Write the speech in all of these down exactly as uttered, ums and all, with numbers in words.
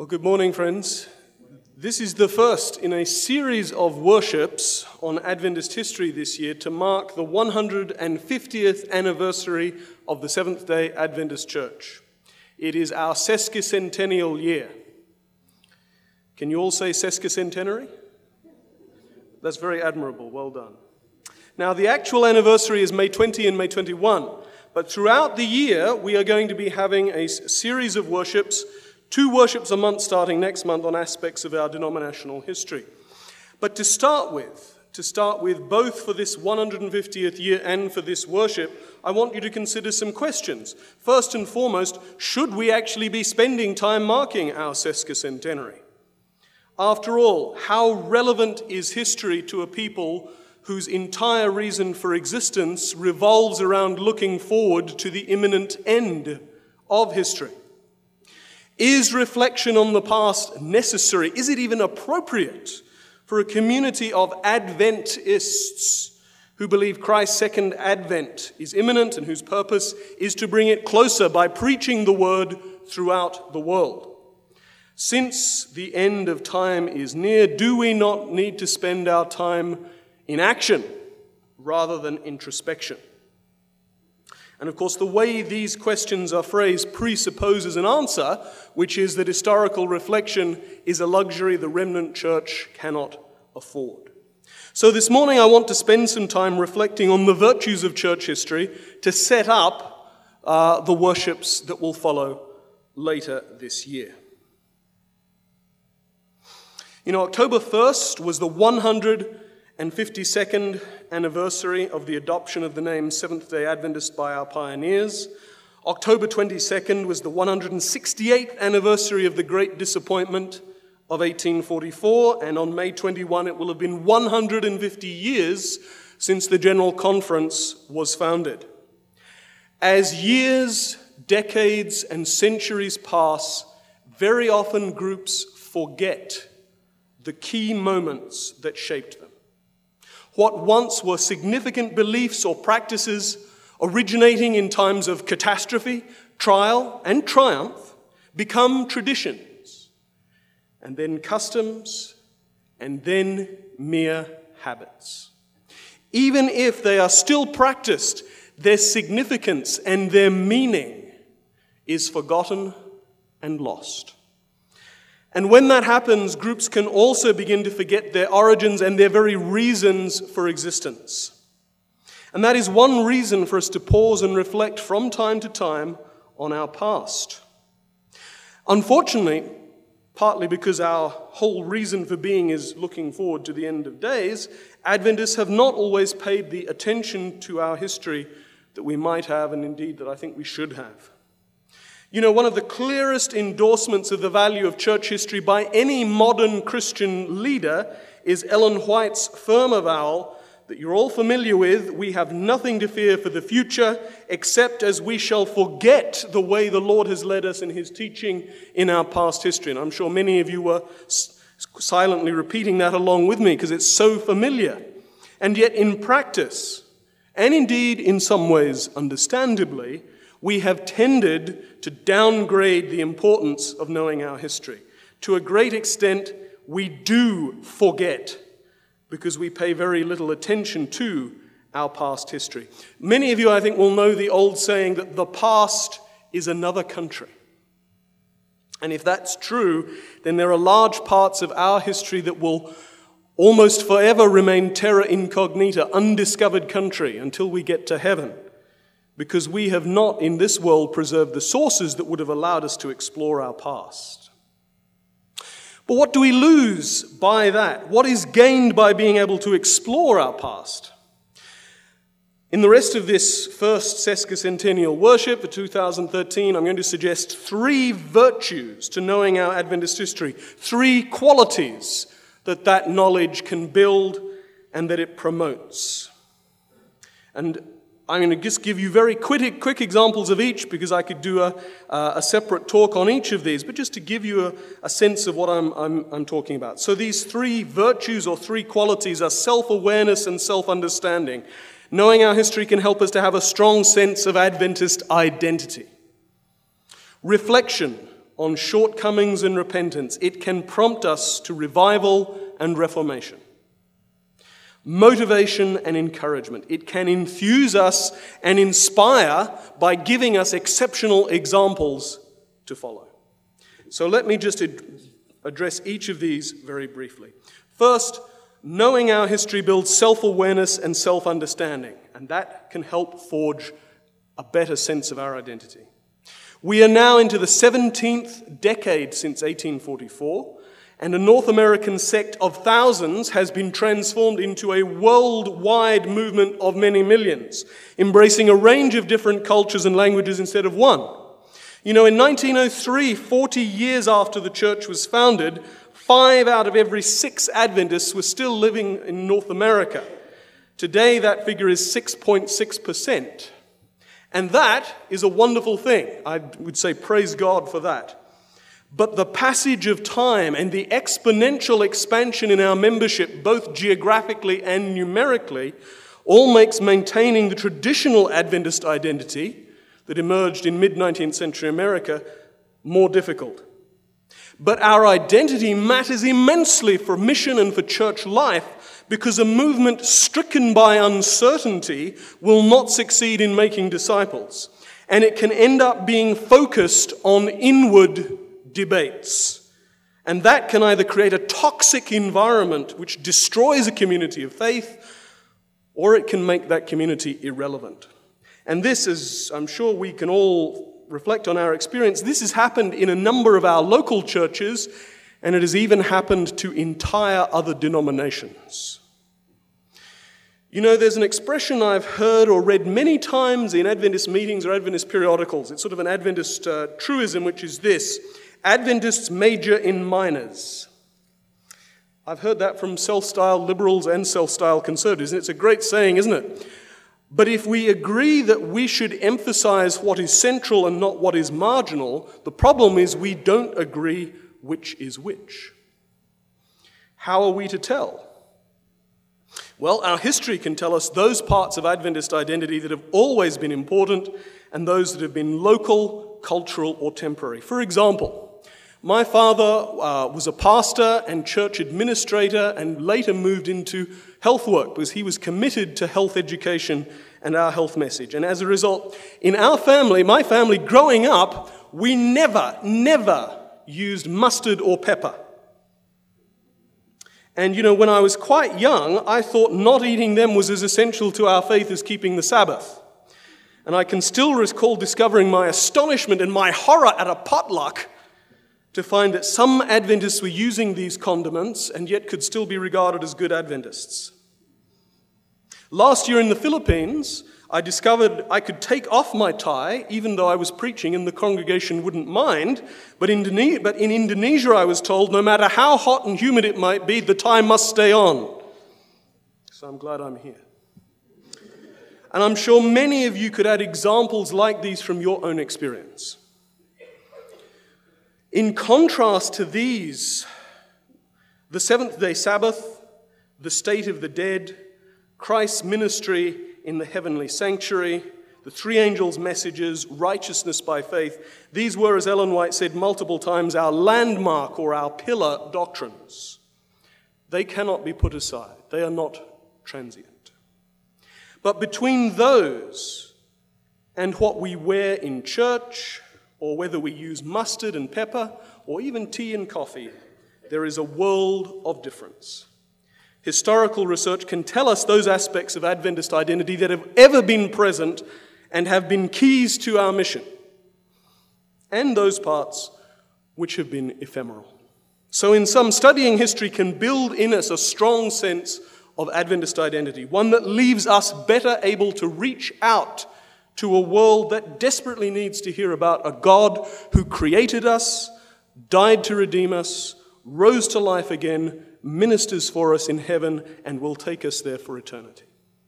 Well, good morning, friends. This is the first in a series of worships on Adventist history this year to mark the one hundred fiftieth anniversary of the Seventh-day Adventist Church. It is our sesquicentennial year. Can you all say sesquicentenary? That's very admirable. Well done. Now, the actual anniversary is May twentieth and May twenty-first, but throughout the year, we are going to be having a series of worships, two worships a month starting next month on aspects of our denominational history. But to start with, to start with both for this one hundred fiftieth year and for this worship, I want you to consider some questions. First and foremost, should we actually be spending time marking our sesquicentenary? After all, how relevant is history to a people whose entire reason for existence revolves around looking forward to the imminent end of history? Is reflection on the past necessary? Is it even appropriate for a community of Adventists who believe Christ's second advent is imminent and whose purpose is to bring it closer by preaching the word throughout the world? Since the end of time is near, do we not need to spend our time in action rather than introspection? And of course, the way these questions are phrased presupposes an answer, which is that historical reflection is a luxury the remnant church cannot afford. So this morning I want to spend some time reflecting on the virtues of church history to set up uh, the worships that will follow later this year. You know, October first was the one hundred fifty-second anniversary of the adoption of the name Seventh-day Adventist by our pioneers. October twenty-second was the one hundred sixty-eighth anniversary of the Great Disappointment of eighteen forty-four, and on May twenty-first it will have been one hundred fifty years since the General Conference was founded. As years, decades, and centuries pass, very often groups forget the key moments that shaped them. What once were significant beliefs or practices originating in times of catastrophe, trial, and triumph become traditions, and then customs, and then mere habits. Even if they are still practiced, their significance and their meaning is forgotten and lost. And when that happens, groups can also begin to forget their origins and their very reasons for existence. And that is one reason for us to pause and reflect from time to time on our past. Unfortunately, partly because our whole reason for being is looking forward to the end of days, Adventists have not always paid the attention to our history that we might have, and indeed that I think we should have. You know, one of the clearest endorsements of the value of church history by any modern Christian leader is Ellen White's firm avowal that you're all familiar with: we have nothing to fear for the future except as we shall forget the way the Lord has led us in his teaching in our past history. And I'm sure many of you were s- silently repeating that along with me because it's so familiar. And yet in practice, and indeed in some ways understandably, we have tended to downgrade the importance of knowing our history. To a great extent, we do forget because we pay very little attention to our past history. Many of you, I think, will know the old saying that the past is another country. And if that's true, then there are large parts of our history that will almost forever remain terra incognita, undiscovered country, until we get to heaven, because we have not in this world preserved the sources that would have allowed us to explore our past. But what do we lose by that? What is gained by being able to explore our past? In the rest of this first sesquicentennial worship for two thousand thirteen, I'm going to suggest three virtues to knowing our Adventist history, three qualities that that knowledge can build and that it promotes. And I'm going to just give you very quick, quick examples of each because I could do a, uh, a separate talk on each of these, but just to give you a, a sense of what I'm, I'm, I'm talking about. So these three virtues or three qualities are self-awareness and self-understanding. Knowing our history can help us to have a strong sense of Adventist identity. Reflection on shortcomings and repentance, it can prompt us to revival and reformation. Motivation and encouragement. It can infuse us and inspire by giving us exceptional examples to follow. So let me just ad- address each of these very briefly. First, knowing our history builds self-awareness and self-understanding, and that can help forge a better sense of our identity. We are now into the seventeenth decade since eighteen forty-four, and a North American sect of thousands has been transformed into a worldwide movement of many millions, embracing a range of different cultures and languages instead of one. You know, in nineteen oh three, forty years after the church was founded, five out of every six Adventists were still living in North America. Today, that figure is six point six percent. And that is a wonderful thing. I would say praise God for that. But the passage of time and the exponential expansion in our membership, both geographically and numerically, all makes maintaining the traditional Adventist identity that emerged in mid-nineteenth century America more difficult. But our identity matters immensely for mission and for church life, because a movement stricken by uncertainty will not succeed in making disciples. And it can end up being focused on inward debates. And that can either create a toxic environment which destroys a community of faith, or it can make that community irrelevant. And this is, I'm sure we can all reflect on our experience, this has happened in a number of our local churches, and it has even happened to entire other denominations. You know, there's an expression I've heard or read many times in Adventist meetings or Adventist periodicals. It's sort of an Adventist uh, truism, which is this: Adventists major in minors. I've heard that from self-styled liberals and self-styled conservatives, and it's a great saying, isn't it? But if we agree that we should emphasize what is central and not what is marginal, the problem is we don't agree which is which. How are we to tell? Well, our history can tell us those parts of Adventist identity that have always been important and those that have been local, cultural, or temporary. For example, my father uh, was a pastor and church administrator and later moved into health work because he was committed to health education and our health message. And as a result, in our family, my family, growing up, we never, never used mustard or pepper. And, you know, when I was quite young, I thought not eating them was as essential to our faith as keeping the Sabbath. And I can still recall discovering my astonishment and my horror at a potluck to find that some Adventists were using these condiments and yet could still be regarded as good Adventists. Last year in the Philippines, I discovered I could take off my tie even though I was preaching and the congregation wouldn't mind. But in Indonesia, I was told no matter how hot and humid it might be, the tie must stay on. So I'm glad I'm here. And I'm sure many of you could add examples like these from your own experience. In contrast to these, the seventh-day Sabbath, the state of the dead, Christ's ministry in the heavenly sanctuary, the three angels' messages, righteousness by faith, these were, as Ellen White said multiple times, our landmark or our pillar doctrines. They cannot be put aside. They are not transient. But between those and what we wear in church, or whether we use mustard and pepper, or even tea and coffee, there is a world of difference. Historical research can tell us those aspects of Adventist identity that have ever been present and have been keys to our mission, and those parts which have been ephemeral. So in sum, studying history can build in us a strong sense of Adventist identity, one that leaves us better able to reach out to a world that desperately needs to hear about a God who created us, died to redeem us, rose to life again, ministers for us in heaven, and will take us there for eternity.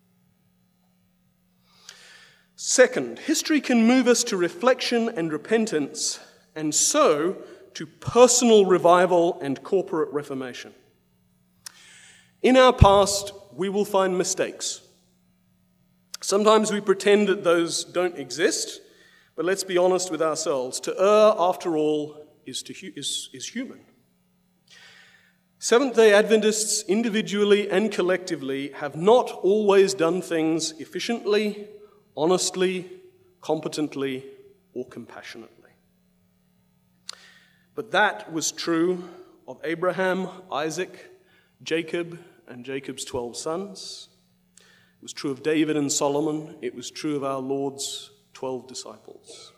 Second, history can move us to reflection and repentance, and so to personal revival and corporate reformation. In our past, we will find mistakes. Sometimes we pretend that those don't exist, but let's be honest with ourselves. To err, after all, is, to, is, is human. Seventh-day Adventists, individually and collectively, have not always done things efficiently, honestly, competently, or compassionately. But that was true of Abraham, Isaac, Jacob, and Jacob's twelve sons. It was true of David and Solomon. It was true of our Lord's twelve disciples.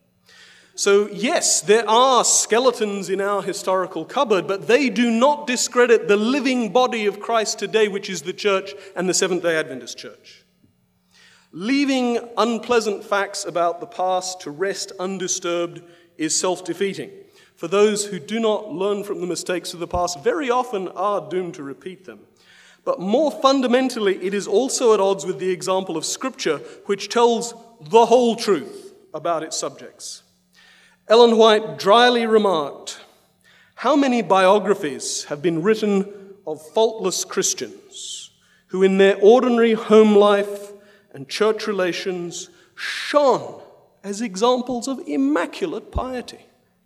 So yes, there are skeletons in our historical cupboard, but they do not discredit the living body of Christ today, which is the church and the Seventh-day Adventist Church. Leaving unpleasant facts about the past to rest undisturbed is self-defeating. For those who do not learn from the mistakes of the past, very often are doomed to repeat them. But more fundamentally, it is also at odds with the example of Scripture, which tells the whole truth about its subjects. Ellen White dryly remarked, "How many biographies have been written of faultless Christians who in their ordinary home life and church relations shone as examples of immaculate piety?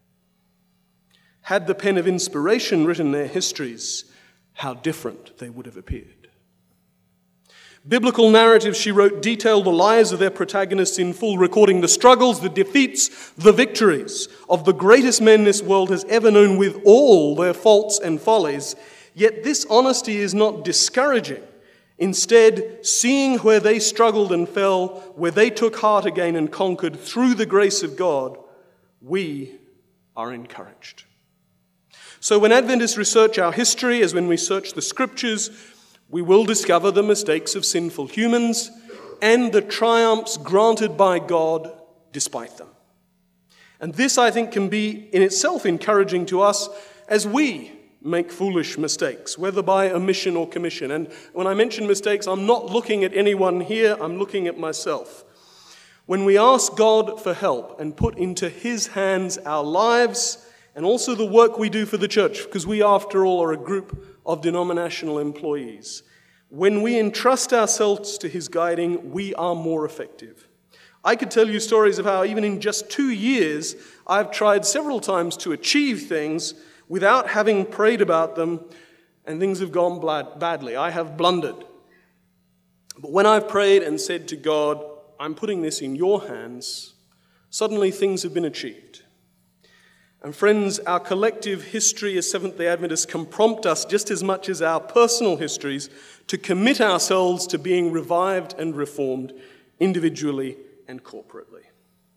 Had the pen of inspiration written their histories, how different they would have appeared." Biblical narratives, she wrote, detail the lives of their protagonists in full, recording the struggles, the defeats, the victories of the greatest men this world has ever known, with all their faults and follies. Yet this honesty is not discouraging. Instead, seeing where they struggled and fell, where they took heart again and conquered through the grace of God, we are encouraged. So when Adventists research our history, as when we search the Scriptures, we will discover the mistakes of sinful humans and the triumphs granted by God despite them. And this, I think, can be in itself encouraging to us as we make foolish mistakes, whether by omission or commission. And when I mention mistakes, I'm not looking at anyone here, I'm looking at myself. When we ask God for help and put into His hands our lives and also the work we do for the church, because we, after all, are a group of denominational employees. When we entrust ourselves to His guiding, we are more effective. I could tell you stories of how even in just two years, I've tried several times to achieve things without having prayed about them, and things have gone badly. I have blundered. But when I've prayed and said to God, I'm putting this in your hands, suddenly things have been achieved. And friends, our collective history as Seventh-day Adventists can prompt us just as much as our personal histories to commit ourselves to being revived and reformed individually and corporately.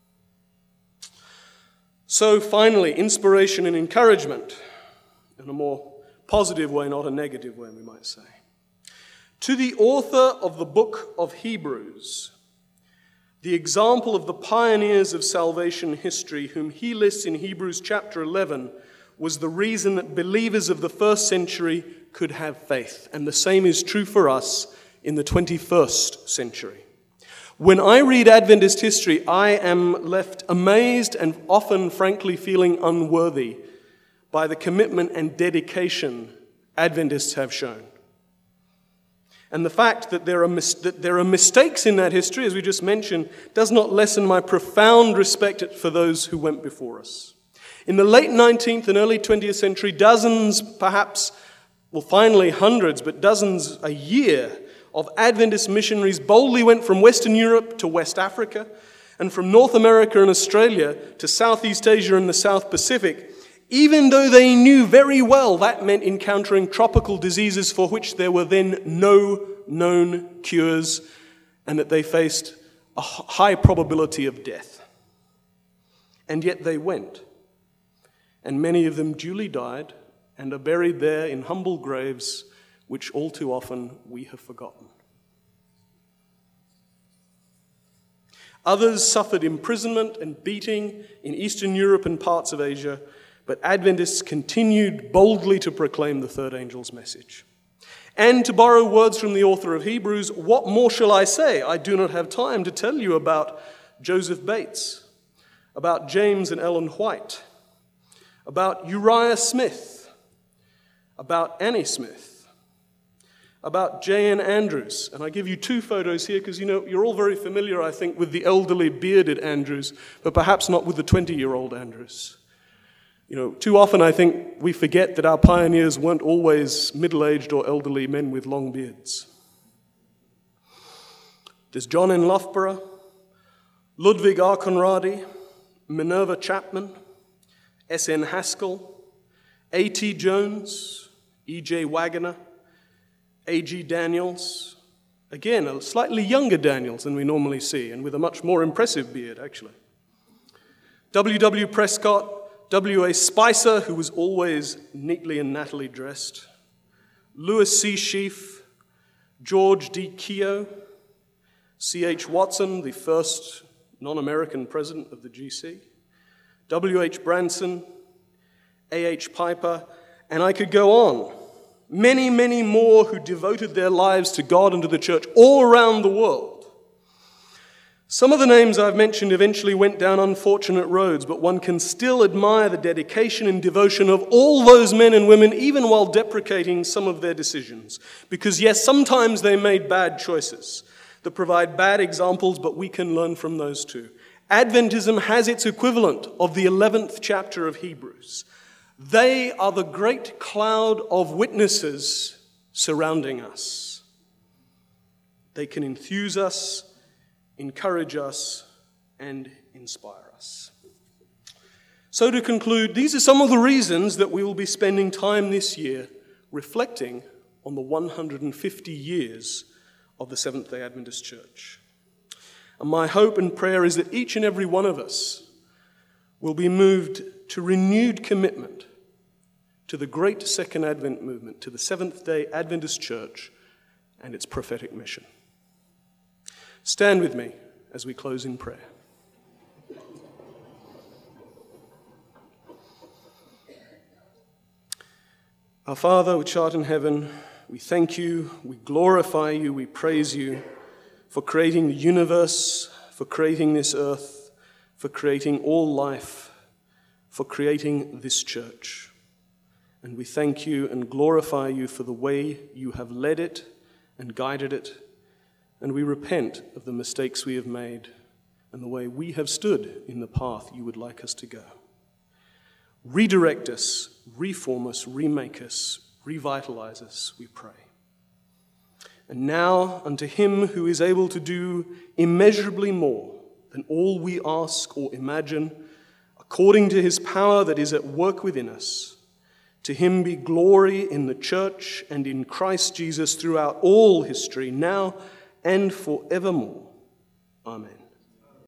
So finally, inspiration and encouragement, in a more positive way, not a negative way, we might say. To the author of the book of Hebrews, the example of the pioneers of salvation history, whom he lists in Hebrews chapter eleven, was the reason that believers of the first century could have faith. And the same is true for us in the twenty-first century. When I read Adventist history, I am left amazed and often, frankly, feeling unworthy by the commitment and dedication Adventists have shown. And the fact that there are mis- that there are mistakes in that history, as we just mentioned, does not lessen my profound respect for those who went before us. In the late nineteenth and early twentieth century, dozens, perhaps, well, finally hundreds, but dozens a year of Adventist missionaries boldly went from Western Europe to West Africa, and from North America and Australia to Southeast Asia and the South Pacific, even though they knew very well that meant encountering tropical diseases for which there were then no known cures, and that they faced a high probability of death. And yet they went, and many of them duly died and are buried there in humble graves, which all too often we have forgotten. Others suffered imprisonment and beating in Eastern Europe and parts of Asia, but Adventists continued boldly to proclaim the third angel's message. And to borrow words from the author of Hebrews, what more shall I say? I do not have time to tell you about Joseph Bates, about James and Ellen White, about Uriah Smith, about Annie Smith, about J N Andrews. And I give you two photos here because, you know, you're all very familiar, I think, with the elderly bearded Andrews, but perhaps not with the twenty-year-old Andrews. You know, too often I think we forget that our pioneers weren't always middle-aged or elderly men with long beards. There's John N. Loughborough, Ludwig R. Conradi, Minerva Chapman, S N Haskell, A T Jones, E J Wagoner, A G Daniels, again, a slightly younger Daniels than we normally see, and with a much more impressive beard, actually. W W Prescott, W A Spicer, who was always neatly and nattily dressed, Lewis C. Sheaf, George D. Keogh, C H Watson, the first non-American president of the G C, W H Branson, A H Piper, and I could go on. Many, many more who devoted their lives to God and to the church all around the world. Some of the names I've mentioned eventually went down unfortunate roads, but one can still admire the dedication and devotion of all those men and women, even while deprecating some of their decisions. Because yes, sometimes they made bad choices that provide bad examples, but we can learn from those too. Adventism has its equivalent of the eleventh chapter of Hebrews. They are the great cloud of witnesses surrounding us. They can enthuse us, encourage us, and inspire us. So to conclude, these are some of the reasons that we will be spending time this year reflecting on the one hundred fifty years of the Seventh-day Adventist Church. And my hope and prayer is that each and every one of us will be moved to renewed commitment to the great Second Advent movement, to the Seventh-day Adventist Church and its prophetic mission. Stand with me as we close in prayer. Our Father, which art in heaven, we thank you, we glorify you, we praise you for creating the universe, for creating this earth, for creating all life, for creating this church. And we thank you and glorify you for the way you have led it and guided it. And we repent of the mistakes we have made and the way we have stood in the path you would like us to go. Redirect us, reform us, remake us, revitalize us, we pray. And now unto him who is able to do immeasurably more than all we ask or imagine, according to his power that is at work within us, to him be glory in the church and in Christ Jesus throughout all history, now and forevermore. Amen.